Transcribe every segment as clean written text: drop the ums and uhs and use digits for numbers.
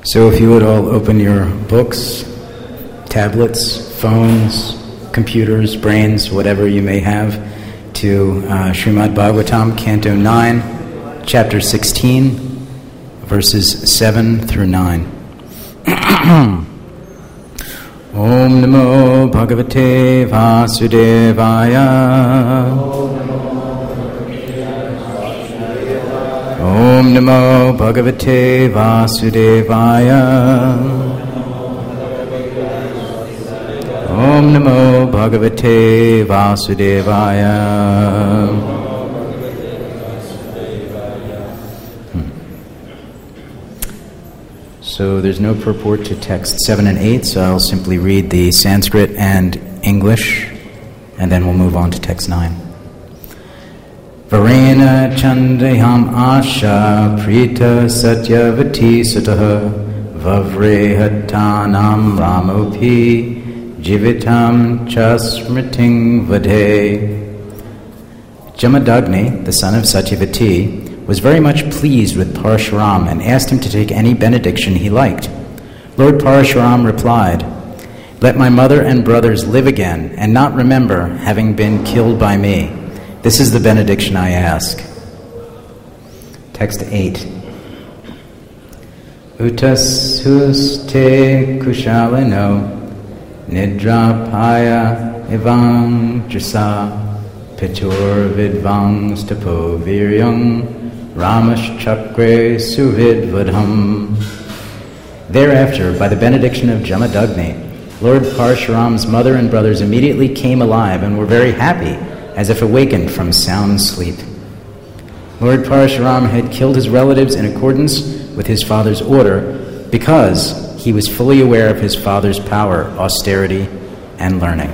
So if you would all open your books, tablets, phones, computers, brains, whatever you may have, to Srimad Bhagavatam, Canto 9, Chapter 16, verses 7 through 9. Om Namo Bhagavate Vasudevaya. Om Namo Bhagavate Vasudevaya. Om Namo Bhagavate Vasudevaya. So there's no purport to text 7 and 8, so I'll simply read the Sanskrit and English, and then we'll move on to text 9. Varena Chandayam Asha Prita Satyavati Sutaha Vavrehatanam Ramopi Jivitam Chasmriting Vade. Jamadagni, the son of Satyavati, was very much pleased with Parashuram and asked him to take any benediction he liked. Lord Parashuram replied, "Let my mother and brothers live again and not remember having been killed by me. This is the benediction I ask." Text 8. Utas te kushalino nidrapaya evang jasa pitur vidvang stapo viryang ramaschakre suvidvadham. Thereafter, by the benediction of Jamadagni, Lord Parashuram's mother and brothers immediately came alive and were very happy, as if awakened from sound sleep. Lord Parashuram had killed his relatives in accordance with his father's order because he was fully aware of his father's power, austerity, and learning.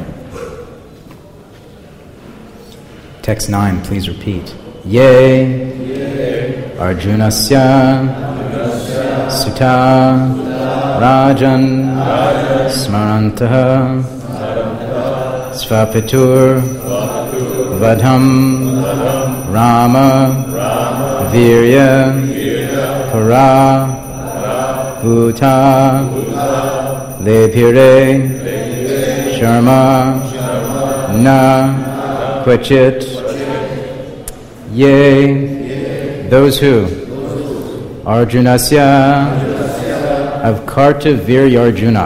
Text 9, please repeat. Ye Arjunasya Sutta Rajan Smarantaha Svapitur Vadham Rama Virya Para Bhuta Lepire Sharma Na Kvachit. Yea, those who Arjunasya of Kartaviryarjuna,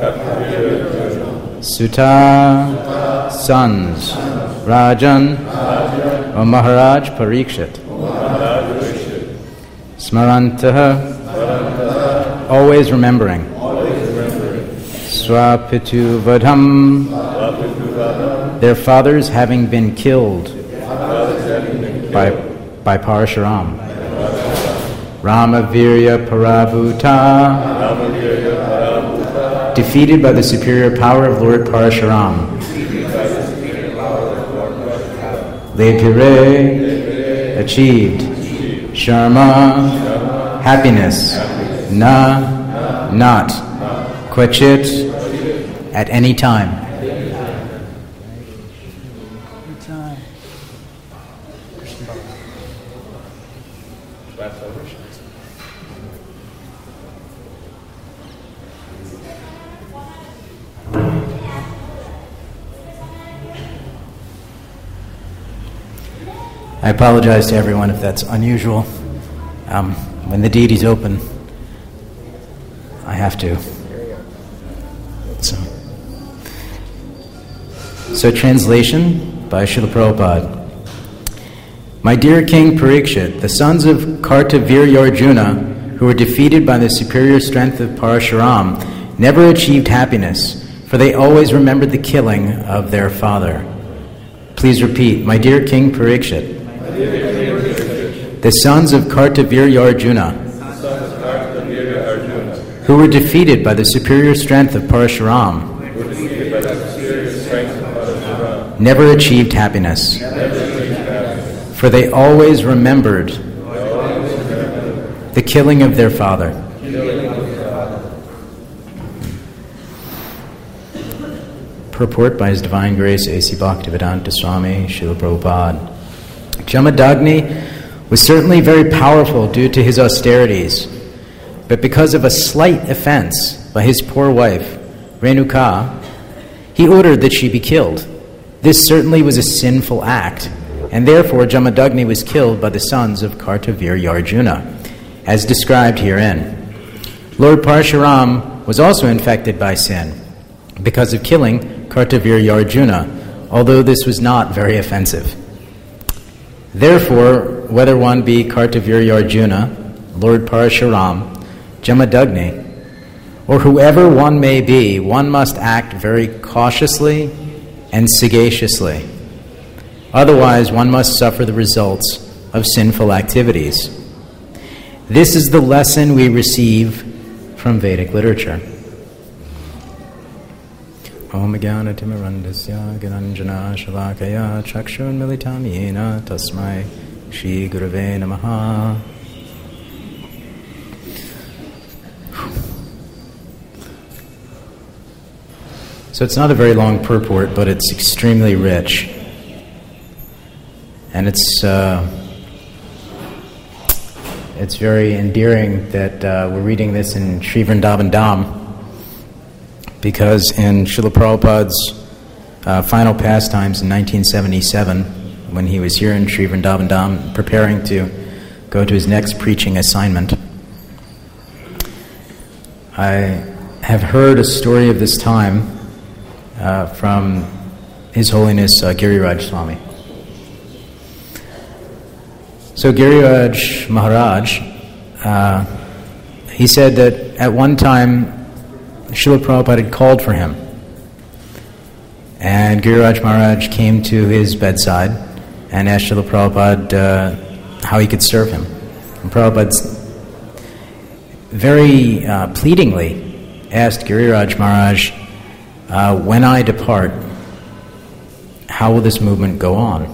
Sutta sons, Rajan, O Maharaj Parikshit, Smarantaha, always remembering, Swapitu Vadham, their fathers having been killed by Parashuram, Ramavirya Parabhuta, defeated by the superior power of Lord Parashuram. Lepire, achieved. Sharma, happiness. Na, not. Kvachit, at any time. I apologize to everyone if that's unusual. When the deity's open, I have to. So translation by Srila Prabhupada. My dear King Parikshit, the sons of Kartaviryarjuna, who were defeated by the superior strength of Parashuram, never achieved happiness, for they always remembered the killing of their father. Please repeat, my dear King Parikshit. The sons of Kartaviryarjuna, who were defeated by the superior strength of Parashuram, never achieved happiness, for they always remembered the killing of their father. Purport by His Divine Grace A.C. Bhaktivedanta Swami Srila Prabhupada. Jamadagni was certainly very powerful due to his austerities, but because of a slight offense by his poor wife, Renuka, he ordered that she be killed. This certainly was a sinful act, and therefore Jamadagni was killed by the sons of Kartavirya-Arjuna, as described herein. Lord Parshuram was also infected by sin because of killing Kartavirya-Arjuna, although this was not very offensive. Therefore, whether one be Kartavirya-Arjuna, Lord Parshuram, Jamadagni, or whoever one may be, one must act very cautiously and sagaciously. Otherwise, one must suffer the results of sinful activities. This is the lesson we receive from Vedic literature. Om Jnana Timirandasya Gyananjana Shalakaya Chakshun Militam Yena Tasmai Shri Gurave Namaha. So it's not a very long purport, but it's extremely rich. And it's very endearing that we're reading this in Sri Vrindavan Dham, because in Srila Prabhupada's final pastimes in 1977, when he was here in Sri Vrindavan Dham, preparing to go to his next preaching assignment, I have heard a story of this time from His Holiness Giriraj Swami. So Giriraj Maharaj, he said that at one time Srila Prabhupada had called for him, and Giriraj Maharaj came to his bedside and asked Srila Prabhupada how he could serve him. And Prabhupada very pleadingly asked Giriraj Maharaj, when I depart, how will this movement go on?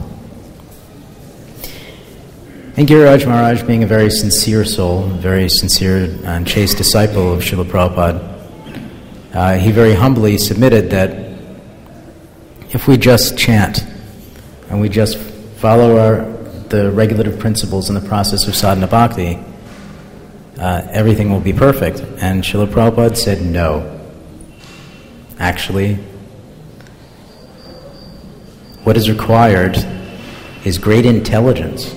And Giriraj Maharaj, being a very sincere soul, very sincere and chaste disciple of Srila Prabhupada, he very humbly submitted that if we just chant and we just follow the regulative principles in the process of sadhana bhakti, everything will be perfect. And Srila Prabhupada said no. Actually, what is required is great intelligence.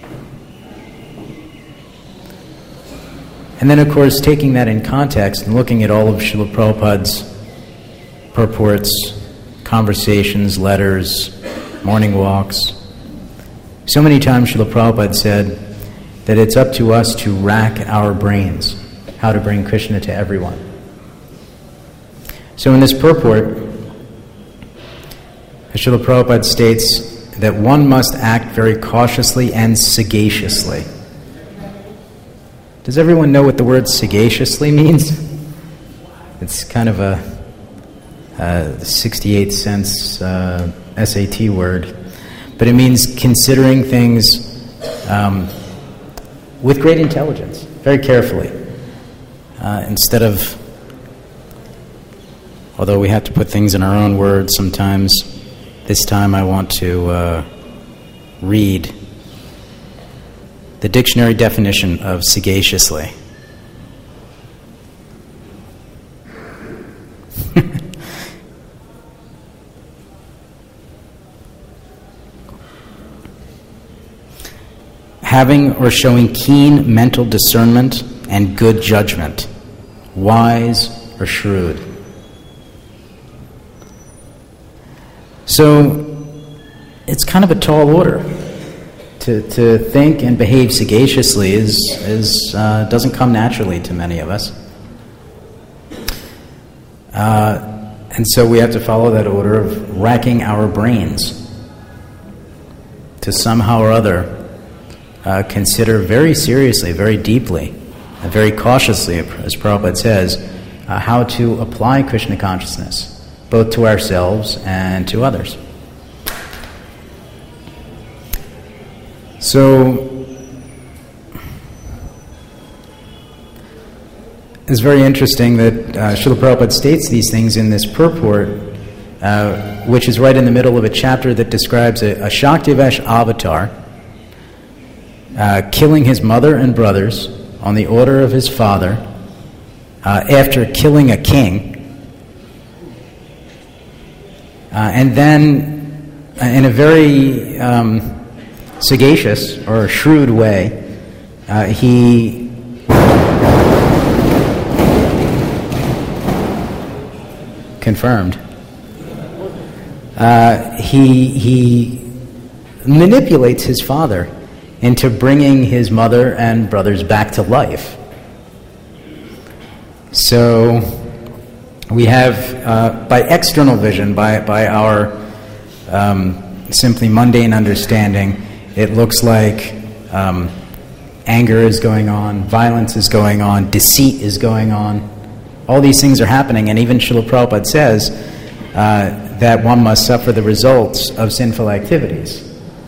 And then, of course, taking that in context and looking at all of Srila Prabhupada's purports, conversations, letters, morning walks, so many times Srila Prabhupada said that it's up to us to rack our brains how to bring Krishna to everyone. So in this purport, Srila Prabhupada states that one must act very cautiously and sagaciously. Does everyone know what the word sagaciously means? It's kind of a 68 cents SAT word, but it means considering things with great intelligence, very carefully, instead of, although we have to put things in our own words sometimes, this time I want to read the dictionary definition of sagaciously. Having or showing keen mental discernment and good judgment, wise or shrewd. So it's kind of a tall order. To think and behave sagaciously doesn't come naturally to many of us. And so we have to follow that order of racking our brains to somehow or other consider very seriously, very deeply, and very cautiously, as Prabhupada says, how to apply Krishna consciousness, both to ourselves and to others. So, it's very interesting that Srila Prabhupada states these things in this purport, which is right in the middle of a chapter that describes a Shaktivesh avatar killing his mother and brothers on the order of his father after killing a king, and then in a very sagacious or shrewd way, he confirmed. He manipulates his father into bringing his mother and brothers back to life. So we have, by external vision, by our simply mundane understanding, it looks like anger is going on, violence is going on, deceit is going on. All these things are happening, and even Srila Prabhupada says that one must suffer the results of sinful activities.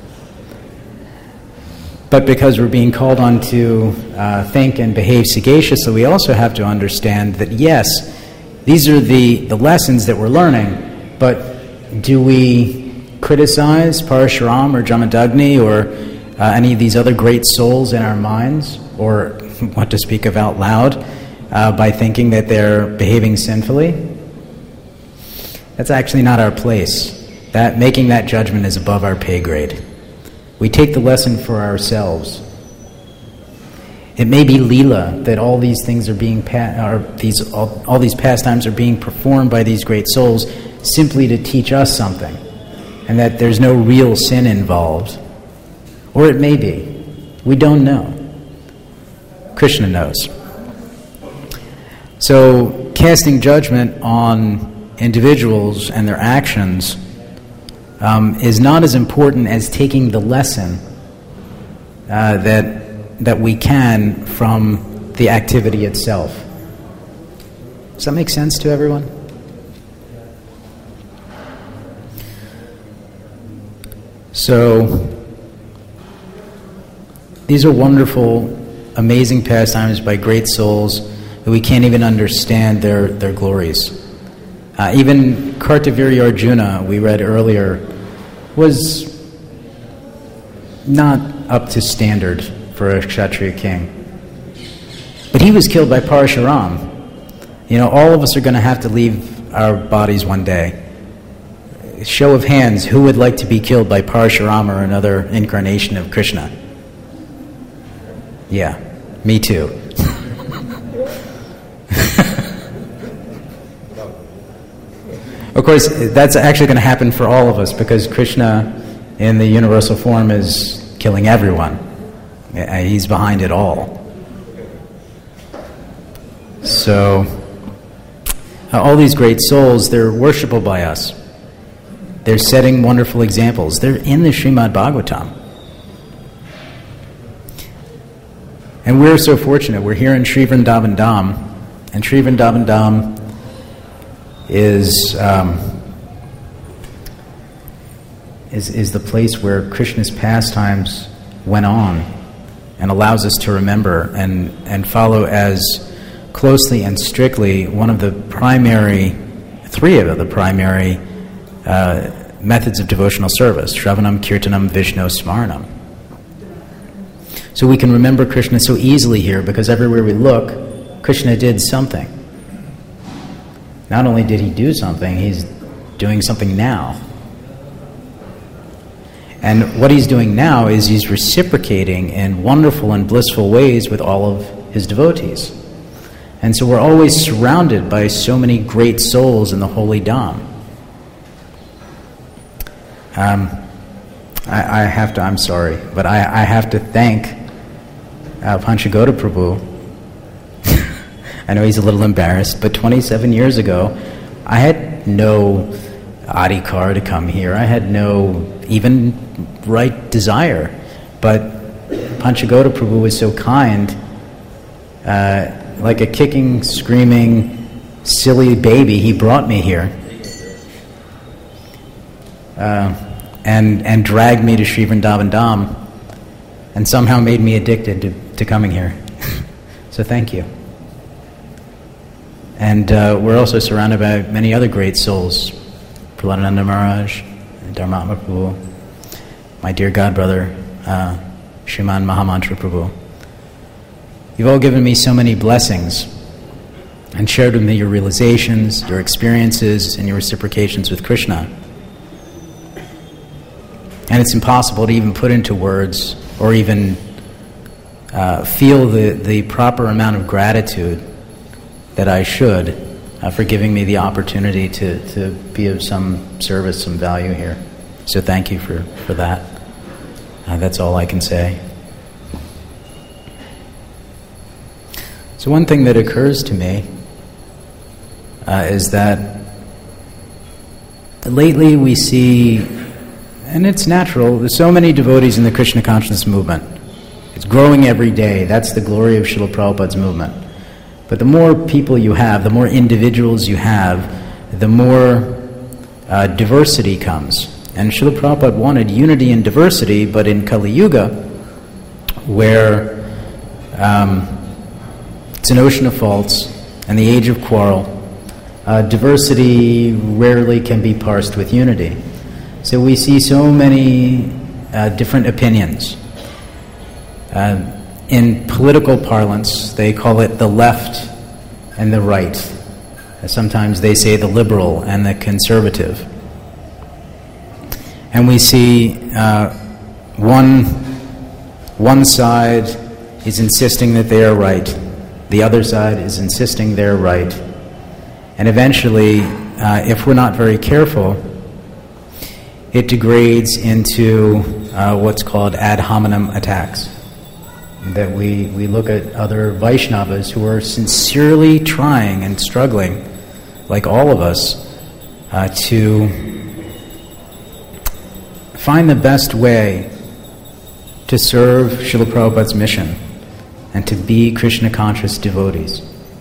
But because we're being called on to think and behave sagaciously, we also have to understand that, yes, these are the lessons that we're learning, but do we criticize Parashuram or Jamadagni or any of these other great souls in our minds, or what to speak of out loud, by thinking that they're behaving sinfully? That's actually not our place. Making that judgment is above our pay grade. We take the lesson for ourselves. It may be Leela that all these things are being all these pastimes are being performed by these great souls simply to teach us something, and that there's no real sin involved. Or it may be. We don't know. Krishna knows. So casting judgment on individuals and their actions is not as important as taking the lesson that we can from the activity itself. Does that make sense to everyone? So these are wonderful, amazing pastimes by great souls that we can't even understand their glories. Even Kartavirya Arjuna, we read earlier, was not up to standard for a Kshatriya king. But he was killed by Parashuram. All of us are going to have to leave our bodies one day. Show of hands, who would like to be killed by Parashuram or another incarnation of Krishna? Yeah, me too. Of course, that's actually going to happen for all of us, because Krishna in the universal form is killing everyone. He's behind it all. So, all these great souls, they're worshipable by us. They're setting wonderful examples. They're in the Srimad Bhagavatam. And we're so fortunate. We're here in Sri Vrindavan Dham, and Sri Vrindavan Dham is the place where Krishna's pastimes went on, and allows us to remember and follow as closely and strictly three of the primary methods of devotional service: Shravanam, Kirtanam, Vishnu, Smaranam. So we can remember Krishna so easily here, because everywhere we look, Krishna did something. Not only did he do something, he's doing something now. And what he's doing now is he's reciprocating in wonderful and blissful ways with all of his devotees. And so we're always surrounded by so many great souls in the holy Dham. I'm sorry, but I have to thank Panchagoda Prabhu. I know he's a little embarrassed, but 27 years ago, I had no adhikar to come here. I had no even right desire. But Panchagoda Prabhu was so kind, like a kicking, screaming, silly baby, he brought me here. And dragged me to Sri Vrindavan Dham, and somehow made me addicted to coming here. So thank you. And we're also surrounded by many other great souls: Praladananda Maharaj, Dharmatma Prabhu, my dear godbrother, Shriman Mahamantra Prabhu. You've all given me so many blessings and shared with me your realizations, your experiences, and your reciprocations with Krishna. And it's impossible to even put into words or even feel the proper amount of gratitude that I should for giving me the opportunity to be of some service, some value here. So thank you for that. That's all I can say. So one thing that occurs to me is that lately we see, and it's natural, there's so many devotees in the Krishna consciousness movement. It's growing every day. That's the glory of Srila Prabhupada's movement. But the more people you have, the more individuals you have, the more diversity comes. And Srila Prabhupada wanted unity and diversity, but in Kali Yuga, where it's an ocean of faults and the age of quarrel, diversity rarely can be parsed with unity. So we see so many different opinions. In political parlance, they call it the left and the right. Sometimes they say the liberal and the conservative. And we see one side is insisting that they are right. The other side is insisting they're right. And eventually, if we're not very careful, it degrades into what's called ad hominem attacks. That we look at other Vaishnavas who are sincerely trying and struggling, like all of us, to find the best way to serve Srila Prabhupada's mission and to be Krishna-conscious devotees.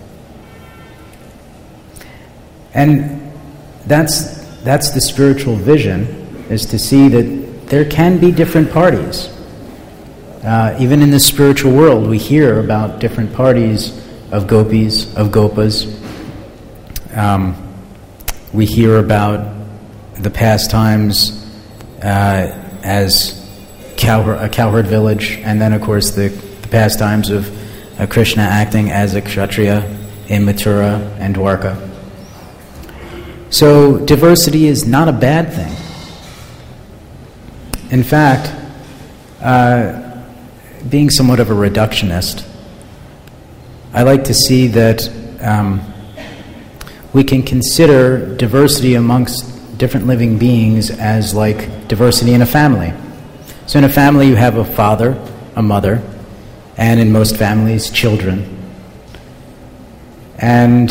And that's the spiritual vision, is to see that there can be different parties. Even in the spiritual world, we hear about different parties of gopis, of gopas. We hear about the pastimes as a cowherd village, and then, of course, the pastimes of Krishna acting as a kshatriya in Mathura and Dwarka. So diversity is not a bad thing. In fact, being somewhat of a reductionist, I like to see that we can consider diversity amongst different living beings as like diversity in a family. So in a family you have a father, a mother, and in most families, children. And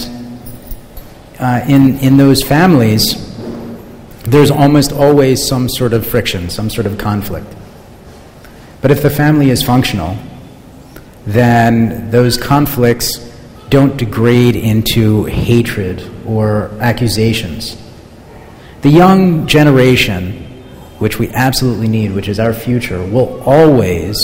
in those families, there's almost always some sort of friction, some sort of conflict. But if the family is functional, then those conflicts don't degrade into hatred or accusations. The young generation, which we absolutely need, which is our future, will always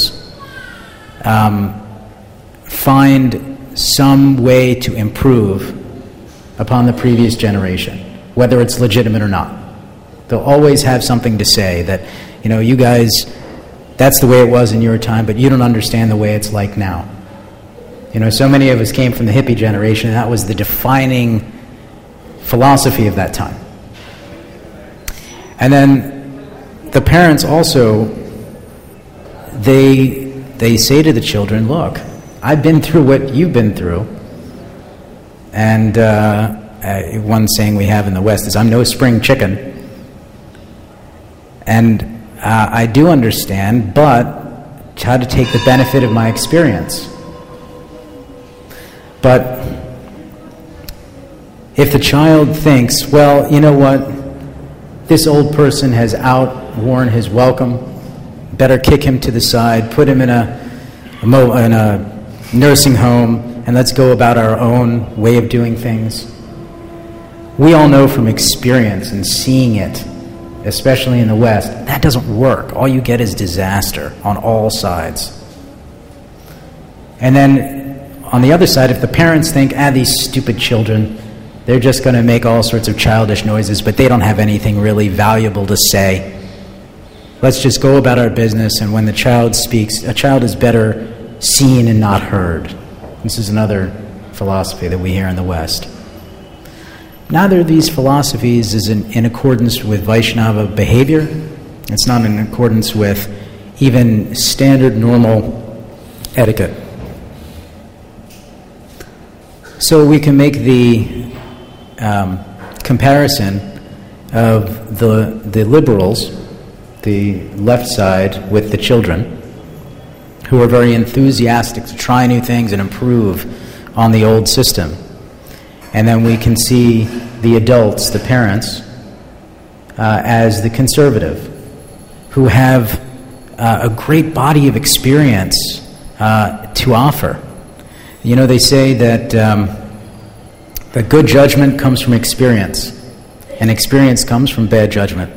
find some way to improve upon the previous generation, whether it's legitimate or not. They'll always have something to say that, you guys, that's the way it was in your time, but you don't understand the way it's like now. So many of us came from the hippie generation, and that was the defining philosophy of that time. And then the parents also, they say to the children, look, I've been through what you've been through. And one saying we have in the West is, I'm no spring chicken. And I do understand, but try to take the benefit of my experience. But if the child thinks, well, you know what, this old person has outworn his welcome, better kick him to the side, put him in a nursing home, and let's go about our own way of doing things. We all know from experience and seeing it, especially in the West, that doesn't work. All you get is disaster on all sides. And then on the other side, if the parents think, these stupid children, they're just going to make all sorts of childish noises, but they don't have anything really valuable to say. Let's just go about our business, and when the child speaks, a child is better seen and not heard. This is another philosophy that we hear in the West. Neither of these philosophies is in accordance with Vaishnava behavior. It's not in accordance with even standard normal etiquette. So we can make the comparison of the liberals, the left side, with the children, who are very enthusiastic to try new things and improve on the old system. And then we can see the adults, the parents, as the conservative, who have a great body of experience to offer. You know, they say that good judgment comes from experience, and experience comes from bad judgment.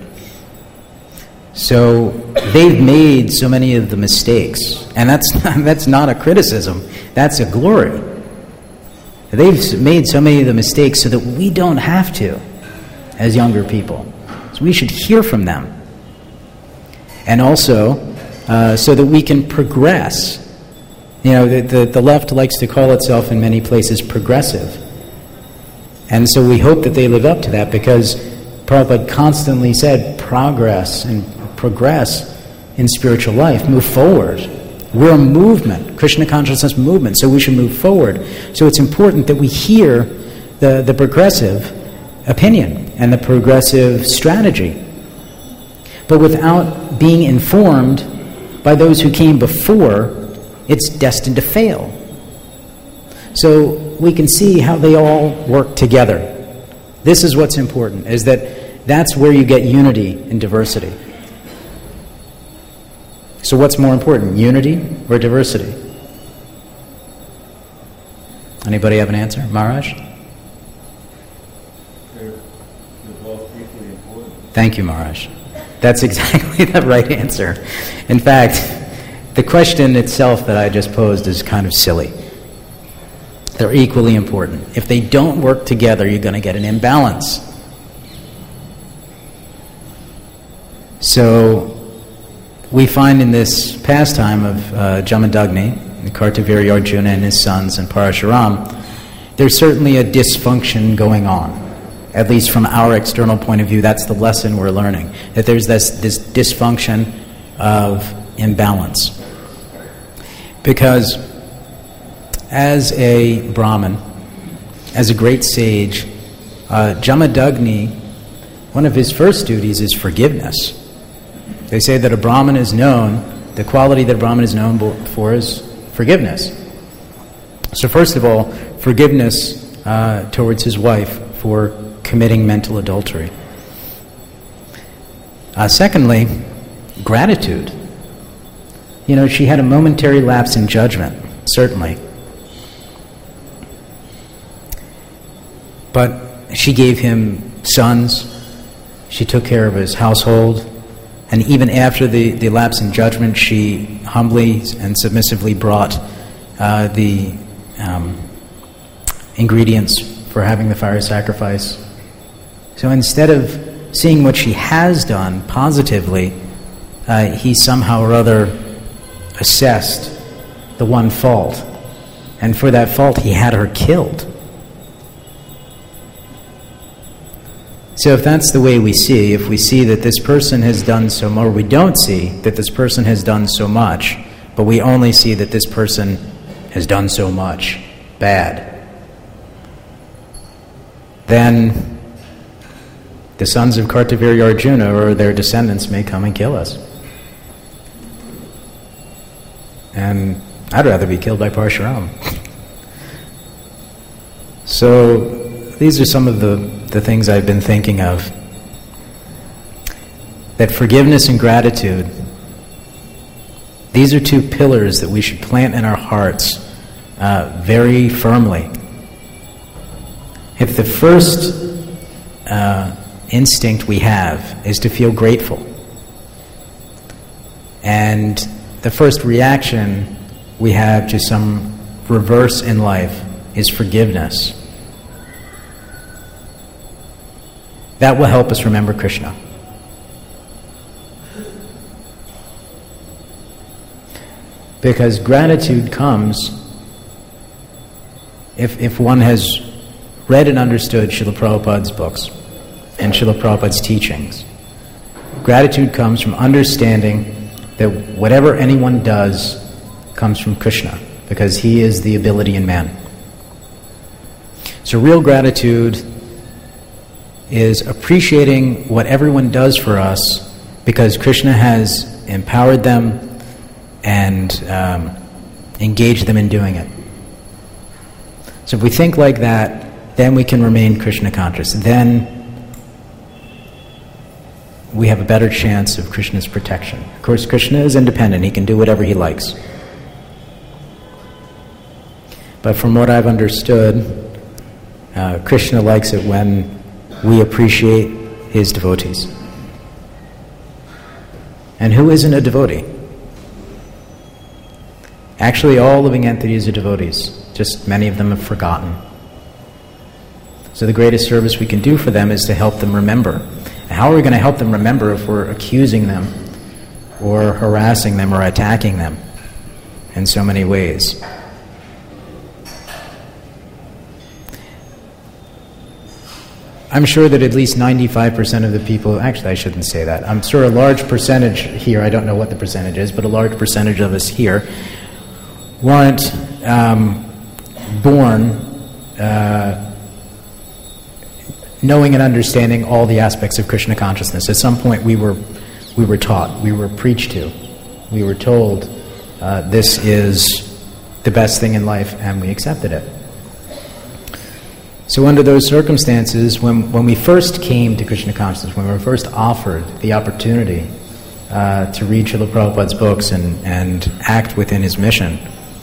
So they've made so many of the mistakes, and that's not a criticism, that's a glory. They've made so many of the mistakes so that we don't have to, as younger people. So we should hear from them. And also, so that we can progress. You know, the left likes to call itself in many places progressive. And so we hope that they live up to that, because Prabhupada constantly said progress in spiritual life, move forward. We're a movement, Krishna consciousness movement, so we should move forward. So it's important that we hear the progressive opinion and the progressive strategy, but without being informed by those who came before, it's destined to fail. So we can see how they all work together. This is what's important, is that's where you get unity in diversity. So what's more important, unity or diversity? Anybody have an answer? Maharaj? They're both equally important. Thank you, Maharaj. That's exactly the right answer. In fact, the question itself that I just posed is kind of silly. They're equally important. If they don't work together, you're going to get an imbalance. So we find in this pastime of Jamadagni, Kartaviri Arjuna and his sons, and Parashuram, there's certainly a dysfunction going on. At least from our external point of view, that's the lesson we're learning, that there's this dysfunction of imbalance. Because as a Brahmin, as a great sage, Jamadagni, one of his first duties is forgiveness. They say that a Brahmin is known, the quality that a Brahmin is known for is forgiveness. So first of all, forgiveness towards his wife for committing mental adultery. Secondly, gratitude. You know, she had a momentary lapse in judgment, certainly. But she gave him sons, she took care of his household, and even after the lapse in judgment, she humbly and submissively brought the ingredients for having the fire sacrifice. So instead of seeing what she has done positively, he somehow or other assessed the one fault. And for that fault, he had her killed. So if that's the way we see, if we see that this person has done so much, or we don't see that this person has done so much, but we only see that this person has done so much bad, then the sons of Kartaviri Arjuna or their descendants may come and kill us. And I'd rather be killed by Parshuram. So these are some of the things I've been thinking of. That forgiveness and gratitude, these are two pillars that we should plant in our hearts very firmly. If the first instinct we have is to feel grateful, and the first reaction we have to some reverse in life is forgiveness, that will help us remember Krishna. Because gratitude comes if one has read and understood Srila Prabhupada's books and Srila Prabhupada's teachings, gratitude comes from understanding that whatever anyone does comes from Krishna, because he is the ability in man. So real gratitude is appreciating what everyone does for us because Krishna has empowered them and engaged them in doing it. So if we think like that, then we can remain Krishna conscious. Then we have a better chance of Krishna's protection. Of course, Krishna is independent. He can do whatever he likes. But from what I've understood, Krishna likes it when we appreciate his devotees. And who isn't a devotee? Actually, all living entities are devotees. Just many of them have forgotten. So the greatest service we can do for them is to help them remember. And how are we going to help them remember if we're accusing them or harassing them or attacking them in so many ways? I'm sure that at least 95% of the people, actually I shouldn't say that, I'm sure a large percentage here, I don't know what the percentage is, but a large percentage of us here weren't born knowing and understanding all the aspects of Krishna consciousness. At some point we were taught, we were preached to, we were told this is the best thing in life, and we accepted it. So under those circumstances, when we first came to Krishna consciousness, when we were first offered the opportunity to read Srila Prabhupada's books and act within his mission,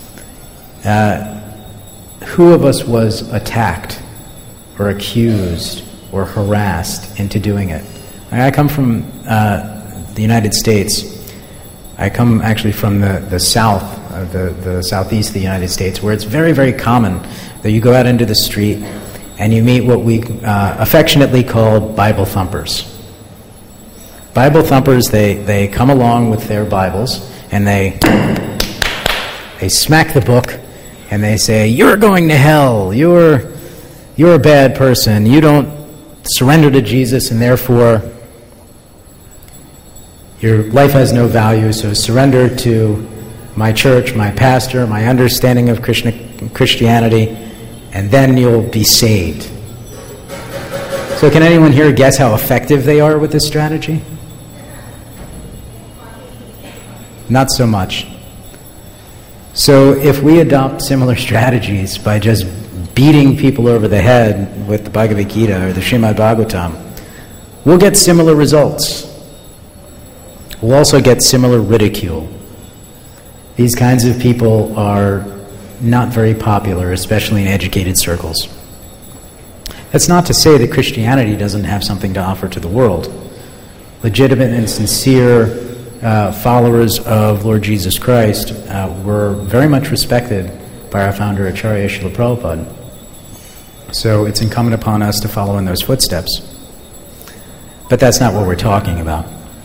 who of us was attacked or accused or harassed into doing it? I come from the United States. I come actually from the south, the southeast of the United States, where it's very, very common that you go out into the street and you meet what we affectionately call Bible thumpers. Bible thumpers, they come along with their Bibles and they smack the book and they say, "You're going to hell. You're a bad person. You don't surrender to Jesus, and therefore your life has no value. So surrender to my church, my pastor, my understanding of Christianity, and then you'll be saved." So can anyone here guess how effective they are with this strategy? Not so much. So if we adopt similar strategies by just beating people over the head with the Bhagavad Gita or the Srimad Bhagavatam, we'll get similar results. We'll also get similar ridicule. These kinds of people are not very popular, especially in educated circles. That's not to say that Christianity doesn't have something to offer to the world. Legitimate and sincere followers of Lord Jesus Christ were very much respected by our founder, Acharya Srila Prabhupada. So it's incumbent upon us to follow in those footsteps. But that's not what we're talking about.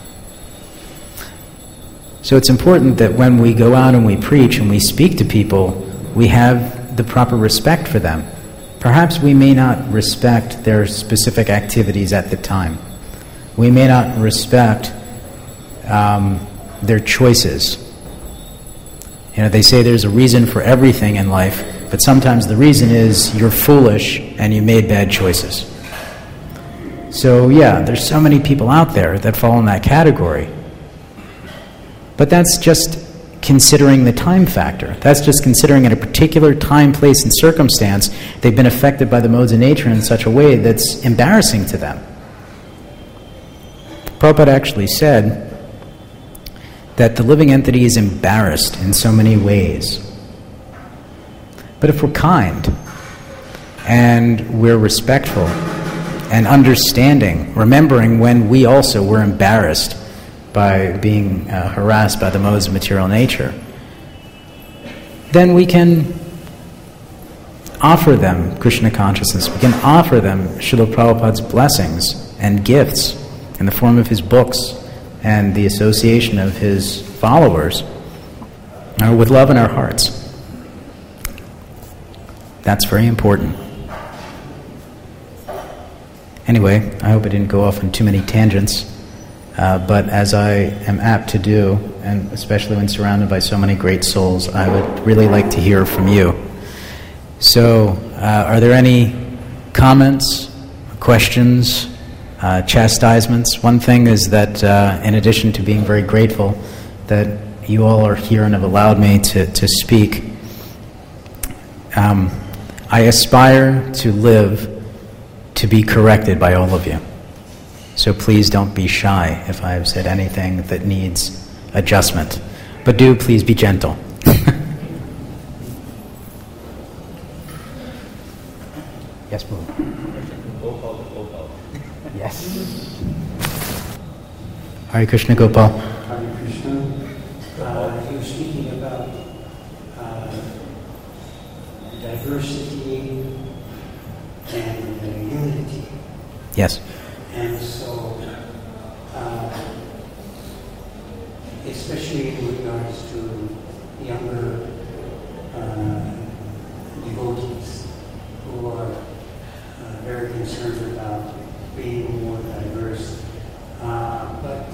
So it's important that when we go out and we preach and we speak to people, we have the proper respect for them. Perhaps we may not respect their specific activities at the time. We may not respect their choices. You know, they say there's a reason for everything in life, but sometimes the reason is you're foolish and you made bad choices. So yeah, there's so many people out there that fall in that category. But that's just considering the time factor. That's just considering at a particular time, place, and circumstance, they've been affected by the modes of nature in such a way that's embarrassing to them. Prabhupada actually said that the living entity is embarrassed in so many ways. But if we're kind, and we're respectful, and understanding, remembering when we also were embarrassed by being harassed by the modes of material nature, then we can offer them Krishna consciousness. We can offer them Srila Prabhupada's blessings and gifts in the form of his books and the association of his followers with love in our hearts. That's very important. Anyway, I hope I didn't go off on too many tangents, but as I am apt to do, and especially when surrounded by so many great souls, I would really like to hear from you. So, are there any comments, questions, chastisements? One thing is that in addition to being very grateful that you all are here and have allowed me to speak, I aspire to live to be corrected by all of you. So please don't be shy if I have said anything that needs adjustment. But do please be gentle. Yes, Boo. Yes. Hare Krishna, Gopal. Hare Krishna. You were speaking about diversity and unity. Yes. And so, especially in regards to younger devotees who are very concerned about being more diverse. But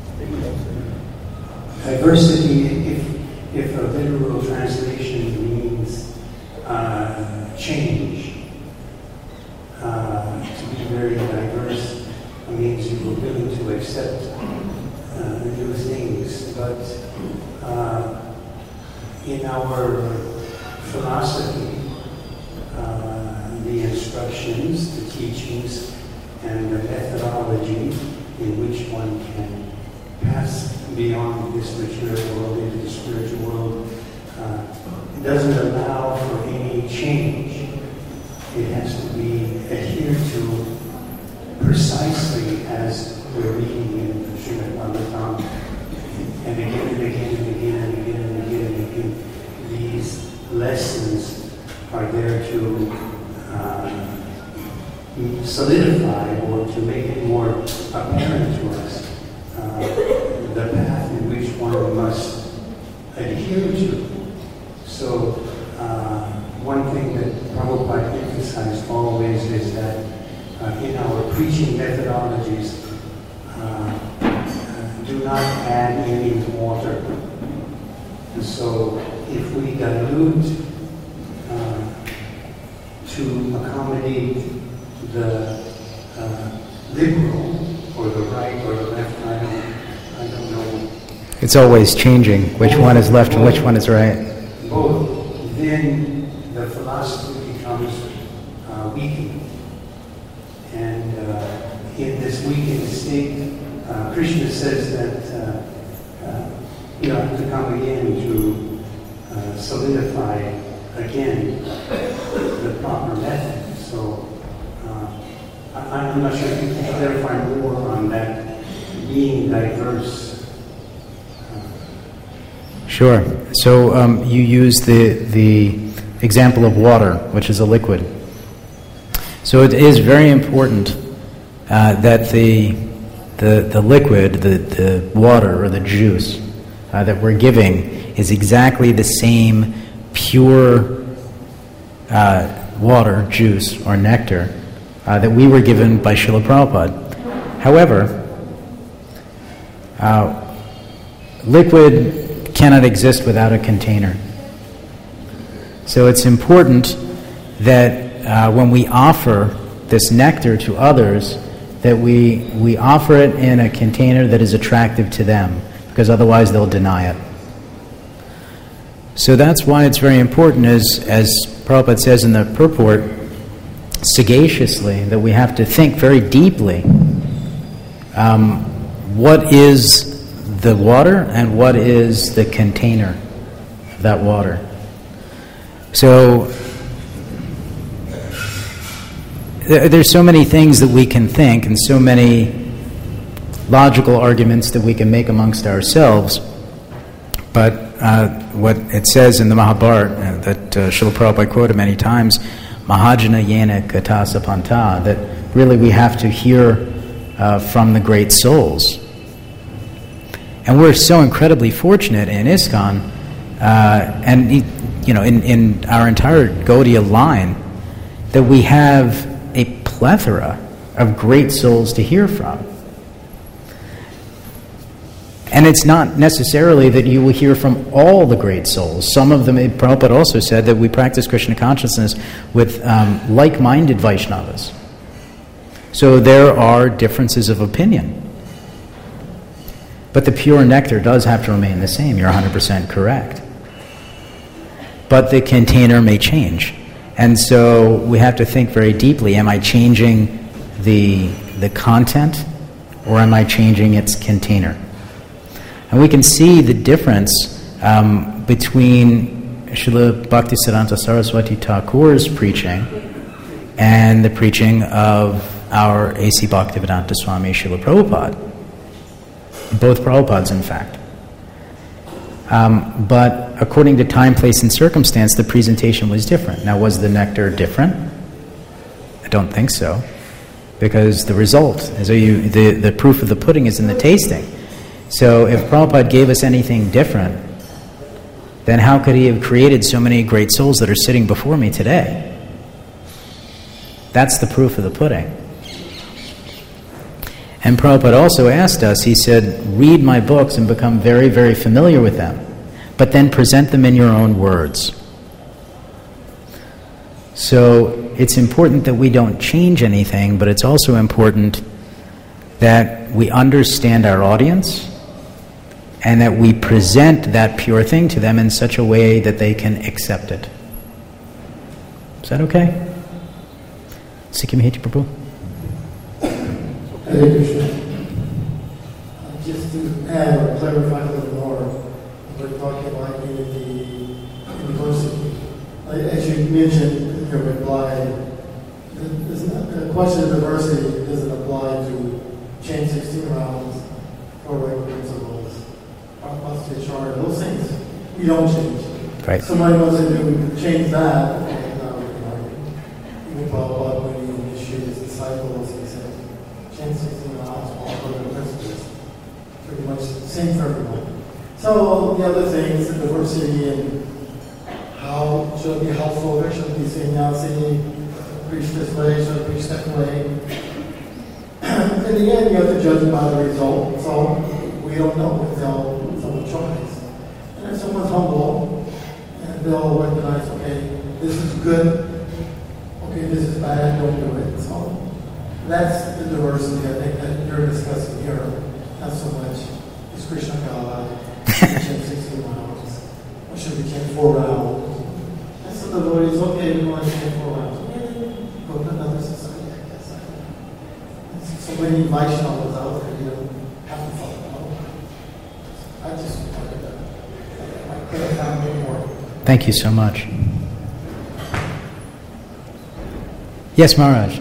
diversity, if a literal translation means change, to be very diverse means you are willing to accept new things. But in our philosophy, the instructions, the teachings, and the methodology in which one can pass beyond this material world into the spiritual world doesn't allow for any change. It has to be adhered to precisely as we're reading in the Srimad Bhagavatam, and again and again and again and again and again and again. These lessons are there to solidify or to make it more apparent to us the path in which one must adhere to. So one thing that Prabhupada emphasized always is that in our preaching methodologies, do not add any water. And so if we dilute to accommodate the liberal or the right or the left, I don't know. It's always changing which one is left and which one is right. Both. Then the philosophy becomes weakened. And in this weakened state, Krishna says that you have to come again to solidify again the proper method. So I'm not sure if you can clarify more on that being diverse. Sure. So you use the example of water, which is a liquid. So it is very important that the liquid, the water or the juice that we're giving is exactly the same pure water, juice, or nectar that we were given by Srila Prabhupada. However, liquid cannot exist without a container. So it's important that when we offer this nectar to others, that we offer it in a container that is attractive to them, because otherwise they'll deny it. So that's why it's very important, as Prabhupada says in the purport, sagaciously, that we have to think very deeply what is the water and what is the container of that water. So there's so many things that we can think and so many logical arguments that we can make amongst ourselves, but what it says in the Mahabharata that Srila Prabhupada quoted many times, Mahajana Yena Katasa Panta, that really we have to hear from the great souls. And we're so incredibly fortunate in ISKCON, and in our entire Gaudiya line, that we have a plethora of great souls to hear from. And it's not necessarily that you will hear from all the great souls. Some of them, Prabhupada also said that we practice Krishna consciousness with like-minded Vaishnavas. So there are differences of opinion. But the pure nectar does have to remain the same. You're 100% correct. But the container may change. And so we have to think very deeply, am I changing the content, or am I changing its container? And we can see the difference between Srila Bhaktisiddhanta Saraswati Thakur's preaching and the preaching of our A.C. Bhaktivedanta Swami Srila Prabhupada. Both Prabhupads, in fact. But according to time, place, and circumstance, the presentation was different. Now, was the nectar different? I don't think so. Because the result, the proof of the pudding is in the tasting. So if Prabhupada gave us anything different, then how could he have created so many great souls that are sitting before me today? That's the proof of the pudding. And Prabhupada also asked us, he said, read my books and become very, very familiar with them, but then present them in your own words. So it's important that we don't change anything, but it's also important that we understand our audience and that we present that pure thing to them in such a way that they can accept it. Is that okay? Sikhi Mahiti Prabhu. Hare Krishna. Just to add or clarify a little more, we're talking about unity university. As you mentioned in your reply, the question of diversity doesn't apply to chain 16 rounds or regular principles. Those things we don't change. Right. Somebody wants to change that, and even Prabhupada, when he initiated his disciples, he said, chain 16 rounds, all regular principles. Pretty much the same for everyone. So the other things, the diversity and how should it be helpful, or should it be saying now, preach this way, should it preach that way. In the end, you have to judge by the result. So we don't know until someone tries. And if someone's humble, and they'll recognize, okay, this is good, okay, this is bad, don't do it. So that's the diversity I think that you're discussing here. Not so much is Krishna God, chant 16 rounds, or should we chant 4 rounds? And so the Lord is, okay, we want to chant 4 rounds. Go to another society, I guess. So many Vaishnavas out there, you don't have to follow. I just wanted to clarify a bit more. Thank you so much. Yes, Maharaj.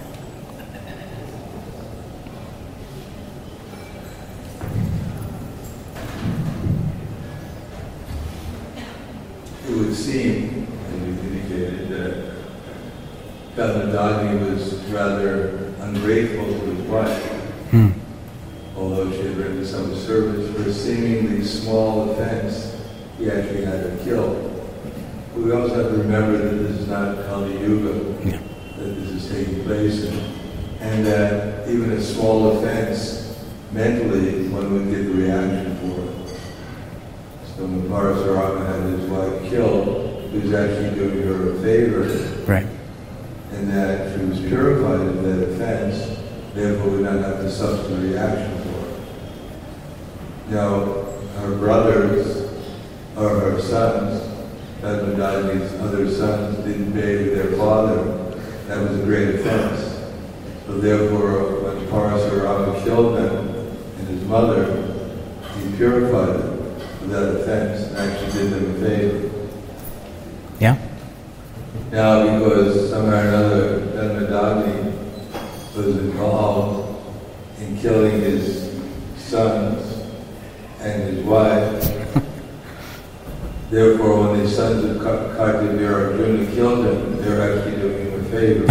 It would seem, and you indicated, that Padmadagni was rather ungrateful to his wife, although she had rendered some service for a seemingly small offense he actually had her killed. But we also have to remember that this is not Kali Yuga, that this is taking place, and that even a small offense, mentally, one would get the reaction for it. So when Parasurama had his wife killed, he was actually doing her a favor. Right. And that she was purified of that offense, therefore would not have to suffer the reaction for it. Now, her brothers, or her sons, Padmadagni's other sons, didn't pay their father. That was a great offense. So therefore, when Parasurama killed them and his mother, he purified them of that offense and actually did them a favor. Yeah. Now, because somehow or another, Padmadagni was involved in killing his sons and his wife. Therefore, when the sons of Kartavya Arjuna killed him, they're actually doing him a favor,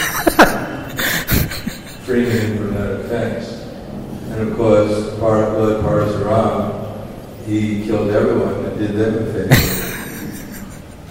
freeing him from that offense. And of course, Lord Parasuram, he killed everyone and did them a favor.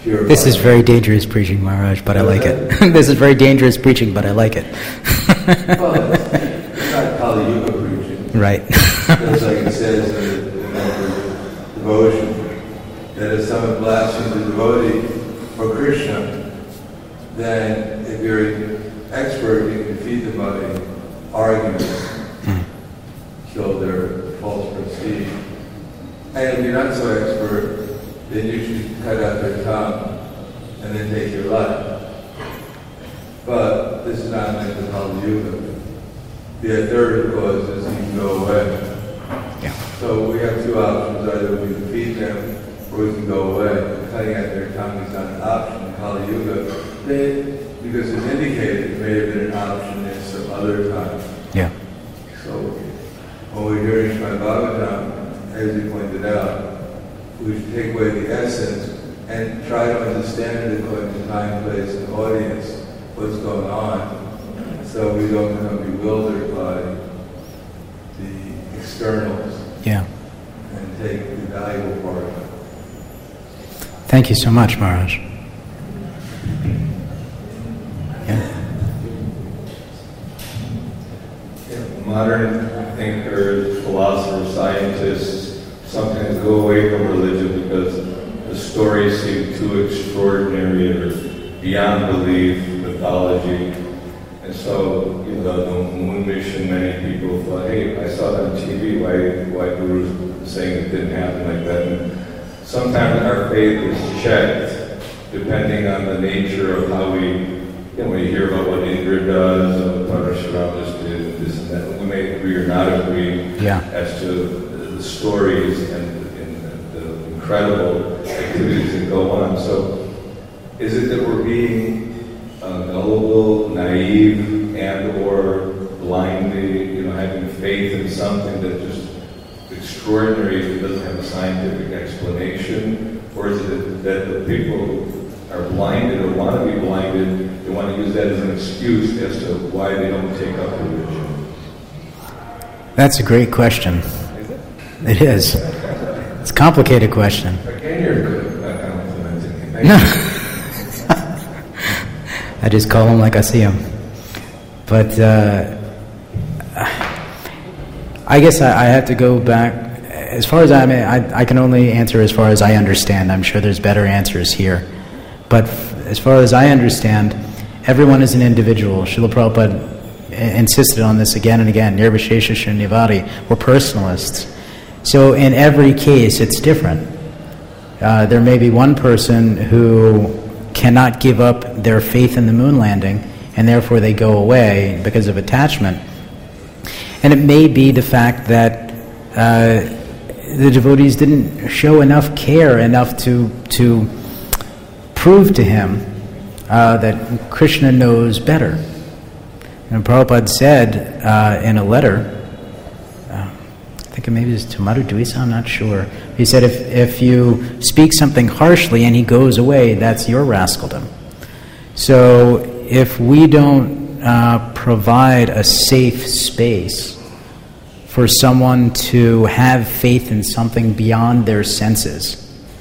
pure. This is very dangerous preaching, Maharaj, but I like it. This is very dangerous preaching, but I like it. Well, it's not Kali Yuga preaching. Right. Just like it says in the devotion, that if someone blasphemes a devotee for Krishna, then if you're an expert, you can defeat them by arguments, kill their false prestige. And if you're not so expert, then you should cut out their tongue and then take your life. But this is not meant to Kali Yuga. The third cause is you can go away. Yeah. So we have two options: either we defeat them or we can go away. Cutting out their tongue is not an option in Kali Yuga. Because it's indicated, it may have been an option in some other time. Yeah. So when we're hearing Srimad Bhagavatam, as you pointed out, we should take away the essence and try to understand it according to time, place, and audience, what's going on, so we don't become bewildered by the externals. Yeah. And take the valuable part of it. Thank you so much, Maharaj. Modern thinkers, philosophers, scientists sometimes go away from religion because the stories seem too extraordinary or beyond belief, mythology. And so, the moon mission, many people thought, hey, I saw it on TV, why Guru's saying it didn't happen like that? And sometimes our faith is checked depending on the nature of how we hear about what Indra does, what Parashurama did, this and that. We may agree or not agree as to the stories and the incredible activities that go on. So, is it that we're being gullible, naive, and/or blindly, having faith in something that just extraordinary that doesn't have a scientific explanation, or is it that the people are blinded or want to be blinded? They want to use that as an excuse as to why they don't take up religion. That's a great question. Is it? It is. It's a complicated question. Again, you're good at implementing. No. I just call them like I see them. But I guess I have to go back. As far as I can only answer as far as I understand. I'm sure there's better answers here. But as far as I understand, everyone is an individual. Srila Prabhupada insisted on this again and again. Nirvishesha Shunyavadi. We're personalists. So in every case, it's different. There may be one person who cannot give up their faith in the moon landing, and therefore they go away because of attachment. And it may be the fact that the devotees didn't show enough care, enough to prove to him that Krishna knows better. And Prabhupada said in a letter, I think maybe it's to Madhu Dvisa, I'm not sure. He said, if you speak something harshly and he goes away, that's your rascaldom. So if we don't provide a safe space for someone to have faith in something beyond their senses,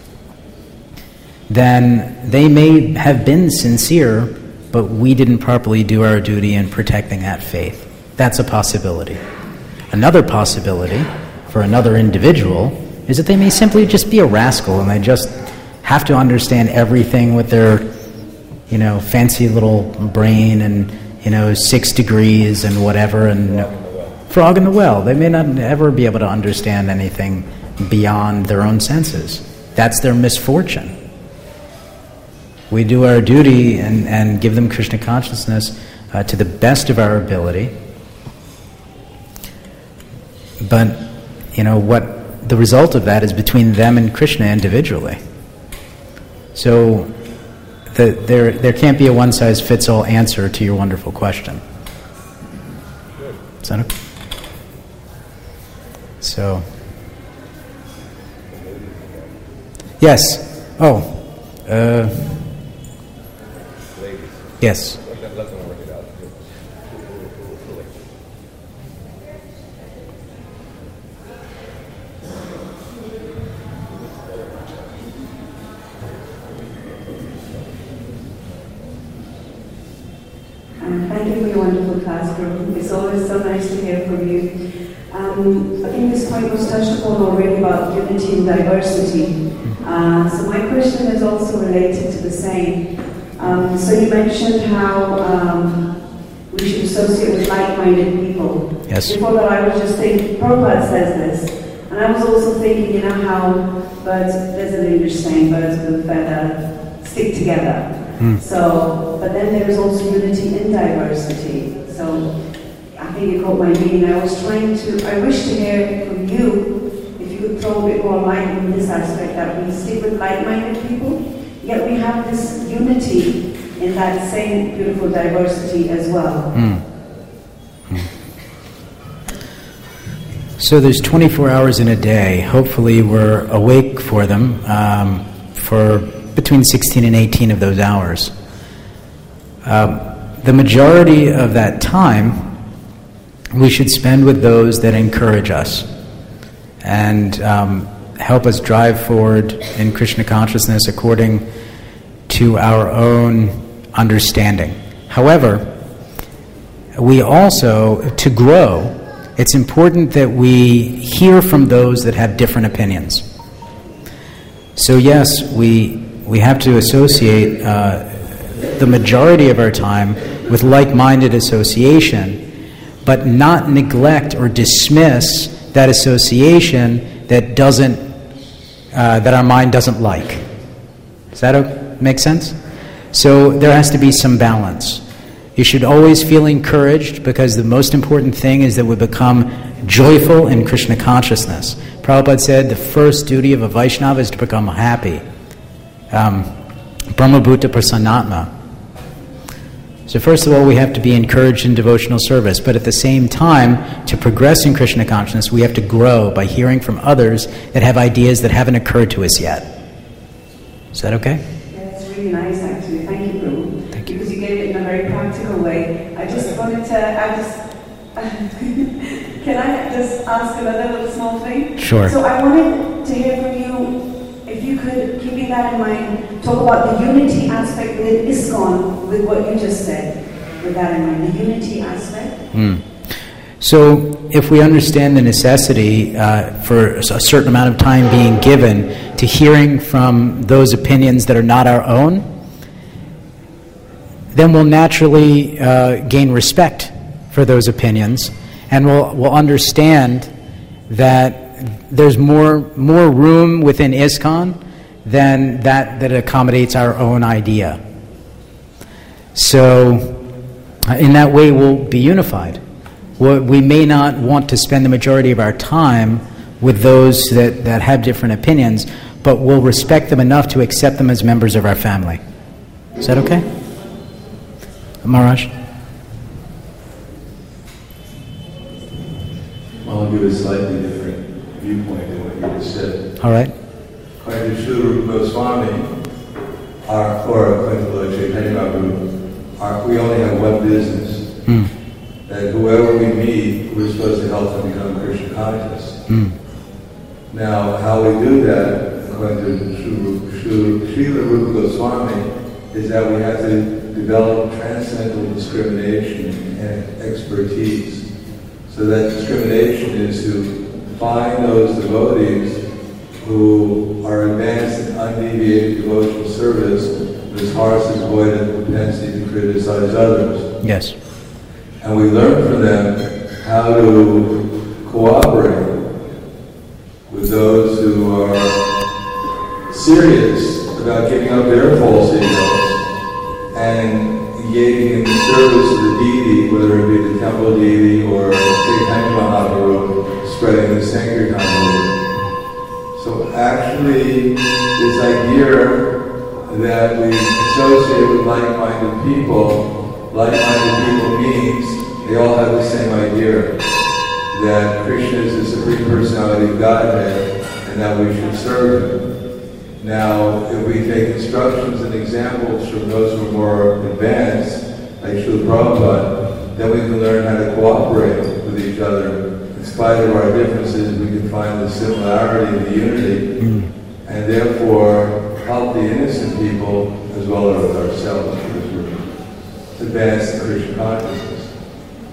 then they may have been sincere, but we didn't properly do our duty in protecting that faith. That's a possibility. Another possibility for another individual is that they may simply just be a rascal and they just have to understand everything with their, fancy little brain and, 6 degrees and whatever, and frog in the well. They may not ever be able to understand anything beyond their own senses. That's their misfortune. We do our duty and give them Krishna consciousness to the best of our ability. But, what the result of that is between them and Krishna individually. So there can't be a one-size-fits-all answer to your wonderful question. Is that okay? So, yes. Yes. class, Guru. It's always so nice to hear from you. I think this point was touched upon already about unity and diversity. So my question is also related to the same. So you mentioned how we should associate with like-minded people. Yes. Before that, I was just thinking, Prabhupada says this, and I was also thinking, you know, how birds, there's an English saying, birds with a feather stick together. So, but then there is also unity in diversity. So, I think you caught my meaning. I wish to hear from you, if you could throw a bit more light on this aspect, that we stick with like-minded people, yet we have this unity in that same beautiful diversity as well. So there's 24 hours in a day. Hopefully we're awake for them, for between 16 and 18 of those hours. The majority of that time we should spend with those that encourage us and help us drive forward in Krishna consciousness according to our own understanding. However, we also, to grow, it's important that we hear from those that have different opinions. So yes, we have to associate the majority of our time with like-minded association, but not neglect or dismiss that association that that our mind doesn't like. Does that make sense? So there has to be some balance. You should always feel encouraged, because the most important thing is that we become joyful in Krishna consciousness. Prabhupada said the first duty of a Vaishnava is to become happy. Brahmabhuta Prasannatma. So first of all, we have to be encouraged in devotional service, but at the same time, to progress in Krishna consciousness, we have to grow by hearing from others that have ideas that haven't occurred to us yet. Is that okay? Yeah, it's really nice, actually. Thank you, Prabhu. Thank you. Because you gave it in a very practical way. I just wanted to, can I just ask another little small thing? Sure. So I wanted to hear from you, if you could, keeping that in mind, talk about the unity aspect within ISKCON with what you just said, with that in mind, the unity aspect. So if we understand the necessity for a certain amount of time being given to hearing from those opinions that are not our own, then we'll naturally gain respect for those opinions, and we'll understand that there's more room within ISKCON than that accommodates our own idea. So in that way we'll be unified. We may not want to spend the majority of our time with those that have different opinions, but we'll respect them enough to accept them as members of our family. Is that okay? Maharaj? I'll give a slightly different viewpoint than what you just said. All right. According to Srila Rupa Goswami, or according to Lord Chaitanya Mahaprabhu, we only have one business. That whoever we meet, we're supposed to help them become Krishna conscious. Now, how we do that, according to Srila Rupa Goswami, is that we have to develop transcendental discrimination and expertise. So that discrimination is to find those devotees who are advanced in undeviated devotional service, whose hearts is void of propensity to criticize others. Yes. And we learn from them how to cooperate with those who are serious about giving up their false egos and engaging in the service of the deity, whether it be the temple deity or Chaitanya Mahaprabhu, spreading the Sankirtan movement. So actually, this idea that we associate with like-minded people means they all have the same idea, that Krishna is the Supreme Personality of Godhead and that we should serve Him. Now, if we take instructions and examples from those who are more advanced, like Srila Prabhupada, then we can learn how to cooperate with each other. In spite of our differences, we can find the similarity and the unity, and therefore help the innocent people as well as ourselves, because we're advanced in Krishna consciousness.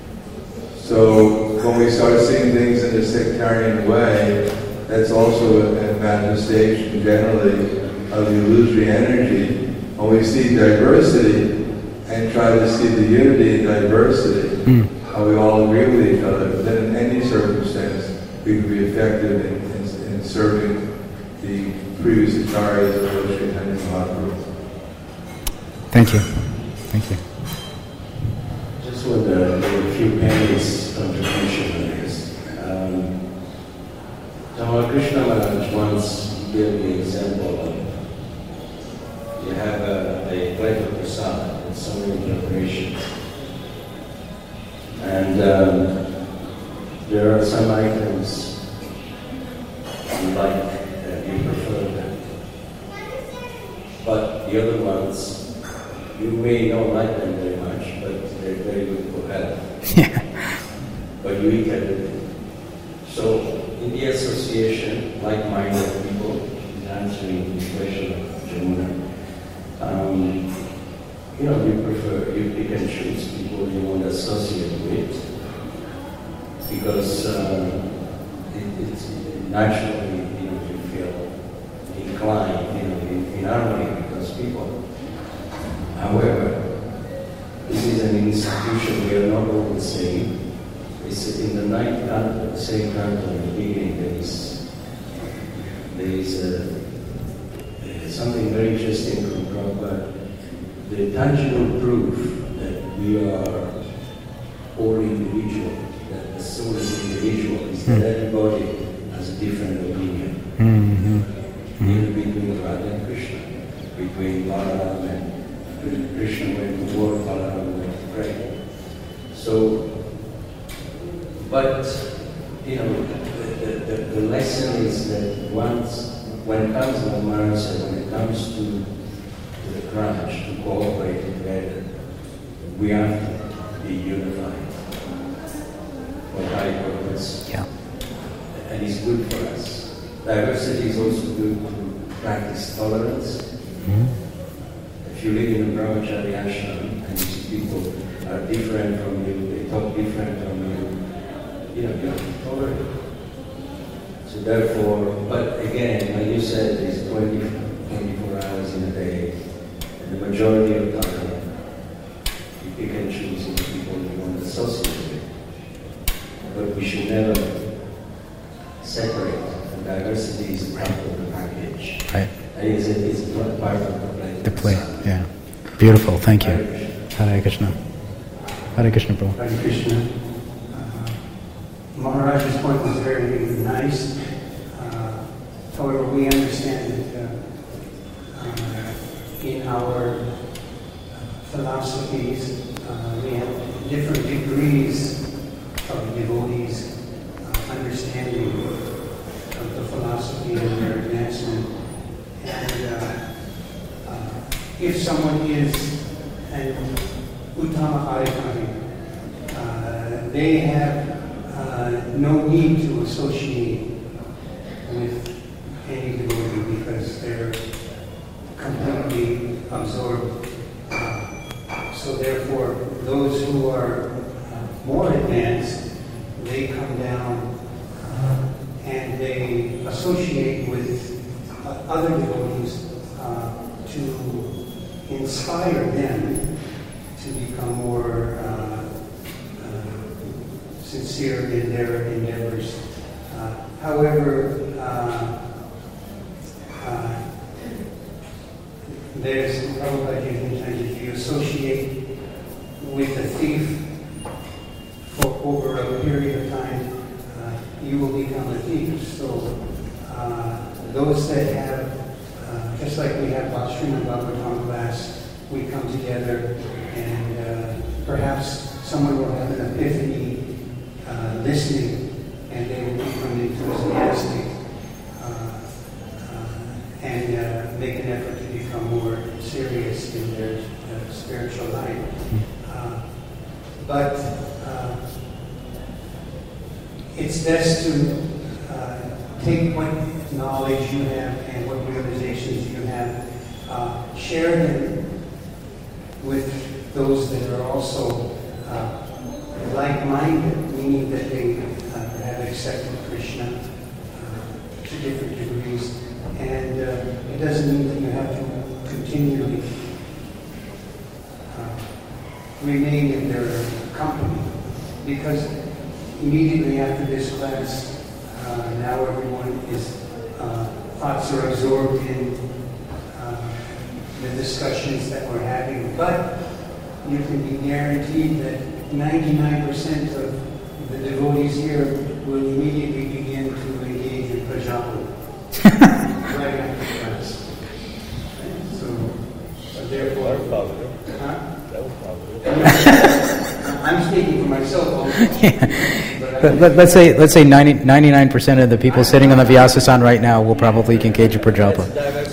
So when we start seeing things in a sectarian way, that's also a manifestation generally of the illusory energy. When we see diversity and try to see the unity in diversity, how we all agree with each other, then in any circumstance we can be effective in serving the previous acharyas of Lord Chaitanya Mahaprabhu. Thank you. Thank you. Just want to give a few pennies contribution on this. Tamal Krishna Maharaj once gave the example of you have a plate of prasad with so many preparations. And there are some items you like, you prefer them. But the other ones, you may not like them very much, but they're very good for health. Yeah. But you eat everything. So, in the association, like-minded people, in answering the question of Jamuna, you prefer, you pick and choose people you want to associate with, because it's naturally, you feel inclined, in harmony with those people. However, this is an institution, we are not all the same. It's in the ninth canto, the same canto in the beginning, there is something very interesting from Prabhupada. The tangible proof that we are all individual, that the soul is individual, is that everybody has a different opinion. Even between Radha and Krishna, between Balaram and Krishna went to war, Balaram went to pray. So, but, the lesson is that when it comes to Maharaj, when it comes to the crunch, to cooperate together, we have to be unified for high purpose. Yeah. And it's good for us. Diversity is also good to practice tolerance. If you live in a brahmachari ashram and you see people are different from you, they talk different from you, you have to tolerate it. So therefore, but again, like you said, it's 24 hours in a day, and the majority of the time, you pick and choose the people you want to associate with. But we should never separate. The diversity is part of the package. Right. And it's part of the play. The play, yeah. Beautiful, thank you. Hare Krishna. Hare Krishna, bro. Hare Krishna. Maharaj's point was very nice. However, we understand that in our philosophies, we have different degrees of devotees' understanding of the philosophy and their advancement. And if someone is an Uttama Adhikari, they have no need to associate with any devotee because they're completely absorbed. So therefore, those who are more advanced, they come down and they associate with other devotees to inspire them to become more sincere in their endeavors. However, there's if you associate with a thief for over a period of time, you will become a thief. So those that have, just like we have Srimad Bhagavatam class, we come together and perhaps someone will have an epiphany listening and they will become enthusiastic and make an effort to become more serious in their spiritual life. But it's best to take what knowledge you have and what realizations you have, share them with those that are also like-minded, meaning that they have accepted Krishna to different degrees. And it doesn't mean that you have to continually remain in their company, because immediately after this class, now everyone is thoughts are absorbed in the discussions that we're having. But you can be guaranteed that 99% of the devotees here will immediately begin to engage in Prajapati right after class. So therefore, That was positive. Huh? That was positive. I'm speaking for myself only. But let's say 99% of the people sitting on the Vyasasan right now will probably engage in Prajapati.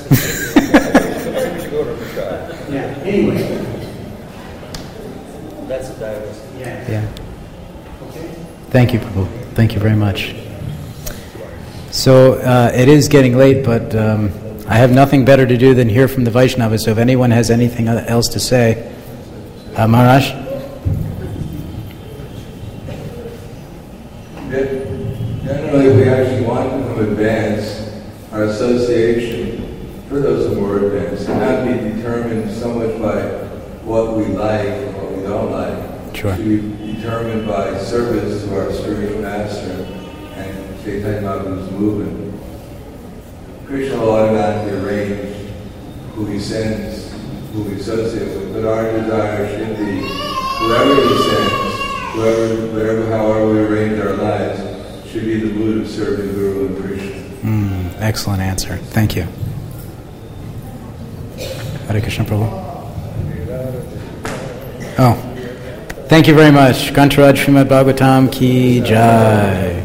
Yeah. Anyway. That's a diversity. Yeah. Okay. Thank you, Prabhu. Thank you very much. So it is getting late, but I have nothing better to do than hear from the Vaishnavas. So if anyone has anything else to say, Maharaj. Generally, we actually want to advance our association for those who are more advanced and not be determined so much by what we like or what we don't like. Sure. To be determined by service to our spiritual master and Chaitanya Mahaprabhu's movement. Krishna will automatically arrange who he sends, who we associate with, but our desire should be whoever he sends, however we arrange our lives, should be the mood of serving Guru and Krishna. Excellent answer. Thank you. Hare Krishna Prabhu. Oh, thank you very much. Grantaraj Srimad Bhagavatam Ki Jai.